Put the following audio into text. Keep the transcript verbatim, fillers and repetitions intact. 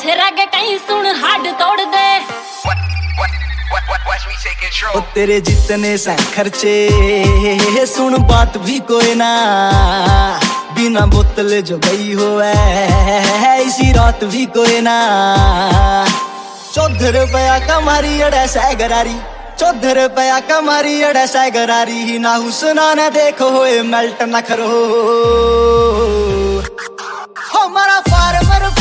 रग कहीं सुन हड तोड़ दे ओ तेरे जितने से खर्चे सुन बात भी कोई ना बिना बोतल जो गई हो है इसी रात भी कोई ना चौदह रुपया कमारी अड़ा सैगरारी चौदह रुपया कमारी अड़ा सैगरारी ही ना हुसना ने देखो होए मेल्ट न करो हमारा फार्मर